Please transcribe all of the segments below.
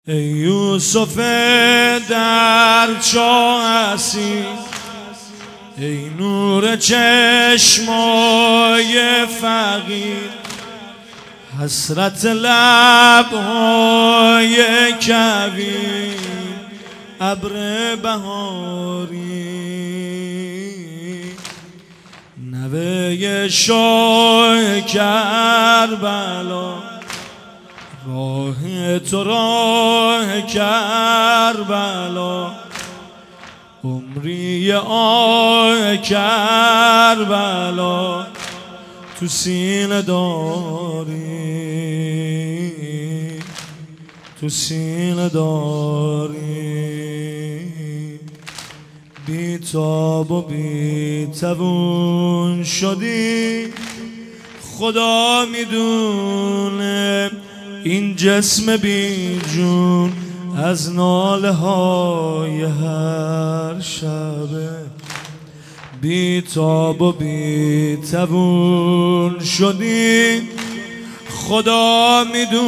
ای یوسف در چاه اسیر، ای نور چشمای فقیر، حسرت لبهای کویر، ابر بهاری، نوه شاه کربلا، راه تو راه کربلا، عمری آه کربلا تو سینه داری، تو سینه داری. بی تاب و بی توان شدی، خدا میدونه این جسم بی جون از ناله های هر شبه. بی تاب و بی توان شدی، خدا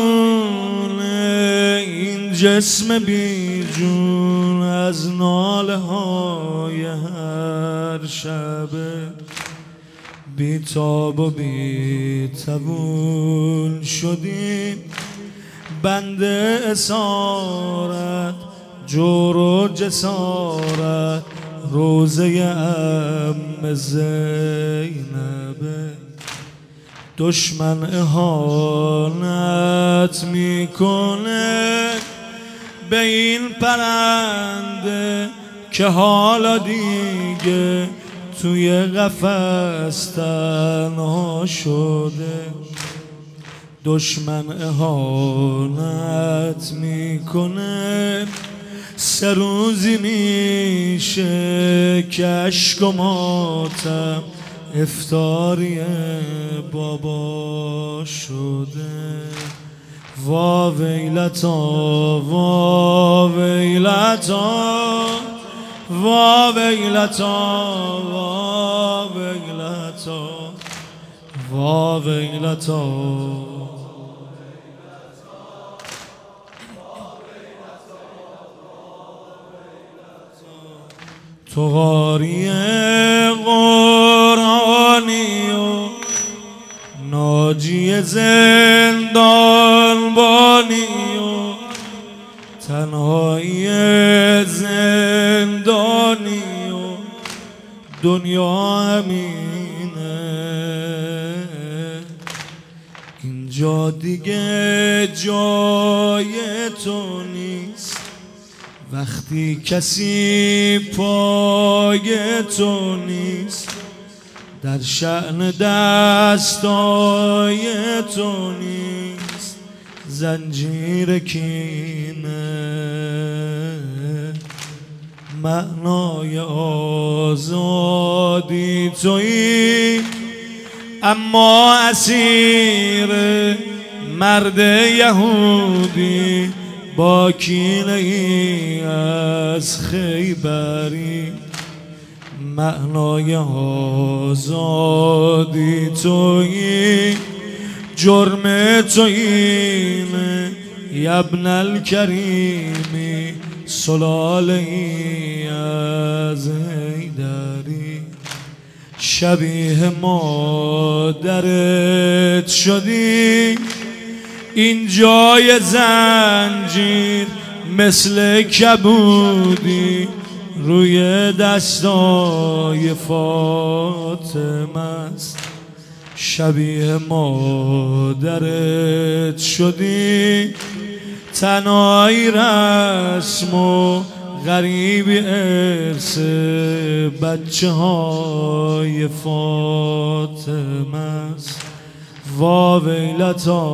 میدونه این جسم بی جون از ناله های هر شبه. بی تاب و بی توان شدی، بنده اسارت جور و جسارت، روزه ام زینبه. دشمن اهانت میکنه به این پرنده که حالا دیگه توی قفس تنها شده. دشمن اهانت میکنه، سه روزی میشه که اشک و ماتم افطاری بابا شده. وا ویلتا وا ویلتا، وا ویلتا وا ویلتا، وا ویلتا. تو قاری قرآنی و ناجی زندان بانی و تنهایی زندانی و دنیا همینه. اینجا دیگه جای تو نیست وقتی کسی پای تو نیست، در شأن دستای تو نیست زنجیر کینه. معنای آزادی تویی اما اسیر مرد یهودی با کینه ای از خیبری. معنای آزادی تویی جرم تو اینه یبن الکریمی، سلاله ای از حیدری. شبیه مادرت شدی این جای زنجیر، مثل کبودی روی دستای فاطمه است. شبیه مادرت شدی تنهایی رسم و غریبی ارث بچه های فاطمه است. وا ویلتا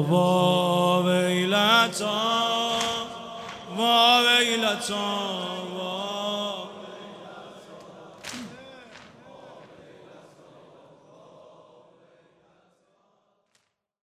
وا ویلتا، وا ویلتا.